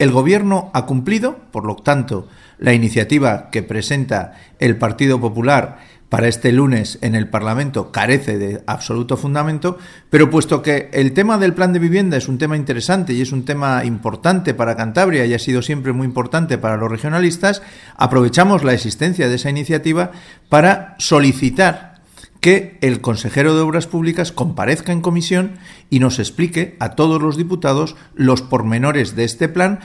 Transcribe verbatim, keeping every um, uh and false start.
El Gobierno ha cumplido, por lo tanto, la iniciativa que presenta el Partido Popular para este lunes en el Parlamento carece de absoluto fundamento, pero puesto que el tema del plan de vivienda es un tema interesante y es un tema importante para Cantabria y ha sido siempre muy importante para los regionalistas, aprovechamos la existencia de esa iniciativa para solicitar que el consejero de Obras Públicas comparezca en comisión y nos explique a todos los diputados los pormenores de este plan.